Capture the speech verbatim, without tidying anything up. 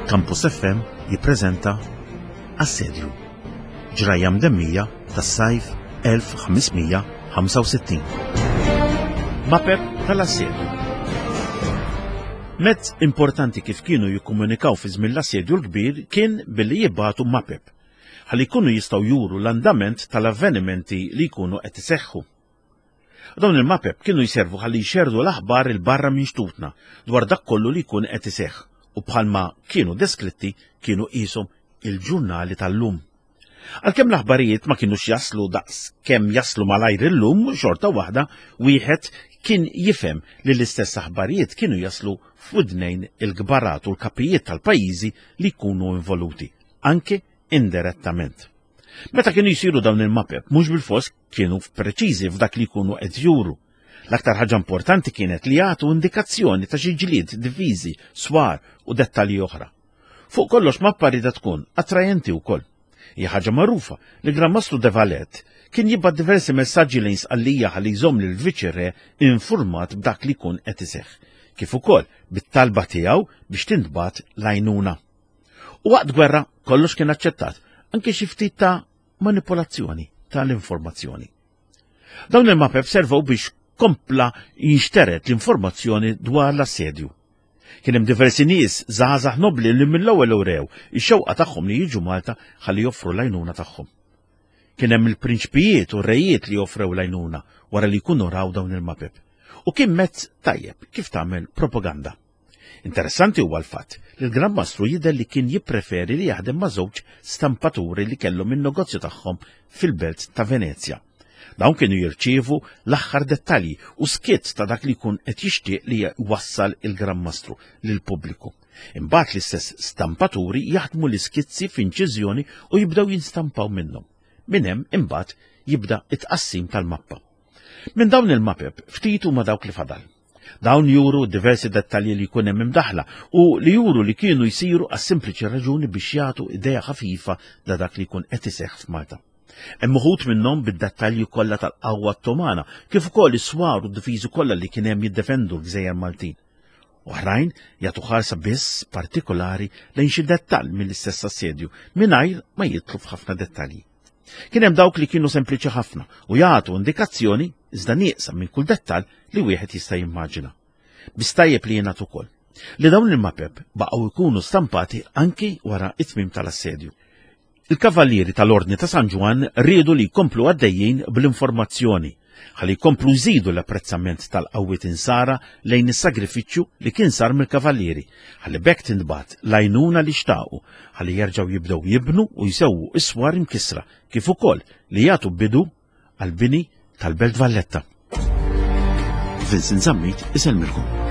Campus F M jippreżenta Assedju, ġrajja mdemmija tas-sajf elf uħammismija ħamsa u sittin. Mapep tal-assedju. Mezz importanti kif kienu jikkomunikaw fi żmien l-assedju l-kbir kien billi jibbagħtu mapep ħalli jkunu jistgħu juru l-andament tal-avvenimenti li jkunu qed iseħħu. Dawn il-mapep kienu jservu ħalli jxerdu l-aħbar il-barra minn xtutna dwar dak kollu li jkun qed iseħħ u bħalma kienu deskritti kienu qishom il-ġurnali tal-lum. Għalkemm l-aħbarijiet ma kienux jaslu daqs kemm jaslu malajr illum, xorta waħda wieħed kien jifhem li l-istess aħbarijiet kienu jaslu f'widnejn il-gbarat u l-kapijiet tal-pajjiżi li jkunu involuti, anke indirettament. Meta kienu jsiru dawn il-mapep, mhux bil-fors kienu preċiżi f'dak li jkunu qed juru. L-aktar ħaġa importanti kienet li jagħtu indikazzjoni ta' xi ġlied, diviżi, swar u dettalji oħra. Fuq kollox mappa rida tkun attrajenti wkoll. Hija ħaġa magħrufa li Grammastru De Valette kien jibgħat diversi messaġġi lejn sqallija ħalli jżomm lil viċi re infurmat b'dak li jkun qed iseħħ, kif ukoll bit-talba tiegħu biex tintbagħat l-għajnuna. U waqt gwerra kollox kien aċċettat, anke xi ftit ta' manipolazzjoni tal-informazzjoni. Dawn il-mapep servew biex kompla jinxteret l-informazzjoni dwar l-assedju. Kien hemm diversi nies żgħażagħ nobli li mill-ewwel urew ix-xewqa tagħhom li jiġu Malta ħalli joffru l-għajnuna tagħhom. Kien hemm il-prinċpijiet u r-rejiet li joffrew l-għajnuna wara li jkunu raw dawn il-mapep. U kien mezz tajjeb kif tagħmel propaganda. Interessanti huwa l-fatt li l-Grammastru jidher li kien jippreferi li jaħdem ma' żewġ stampaturi li kellhom in-negozju tagħhom fil-belt ta' Venezja. Dawn kienu jirċievu l-aħħar dettalji u skiet ta' dak li jkun qed jixtieq li jwassal il-Grammastru lill-pubbliku. Imbagħad l-istess stampaturi jaħdmu l-iskizzi f'inċiżjoni u jibdew jinstampaw minnhom. Minn hemm imbagħad jibda it-tqassim tal-mappa. Minn dawn il-mapep ftit huma dawk li fadal. Dawn juru diversi dettalji li jkun hemm imdaħla u li juru li kienu jsiru għas-sempliċi raġuni biex jagħtu idea ħafifa da dak li jkun qed iseħħ f'Malta. Hemm uħud minnhom bid-dettalji kollha tal-qawwa Ottomana, kif ukoll is-swar u d-difiżi kollha li kien hemm jiddefendu l-Gżejjer Maltin. Oħrajn jagħtu ħarsa biss partikolari lejn xi dettall mill-istess assedju mingħajr ma jidħlu f'ħafna dettalji. Kien hemm dawk li kienu sempliċi ħafna u jagħtu indikazzjoni iżda nieqsa minn kull dettall li wieħed jista' jimmaġina. Bistajjeb li jingħad ukoll li dawn il-mapep baqgħu jkunu stampati anki wara t-tmiem tal-assedju. Il-kavallieri tal-Ordni ta' San Ġwan riedu li jkomplu għaddejjin bl-informazzjoni ħalli jkomplu jżidu l-apprezzament tal-qawwiet insara lejn is-sagrifiċċju li kien sar mill-kavallieri ħalli bekk tintbagħat l-għajnuna li xtaqu ħalli jerġgħu jibdew jibnu u jsewwu iswar imkisra kif ukoll li jagħtu bidu għall-bini tal-Belt Valletta. Vincent Zammit isellmilkom.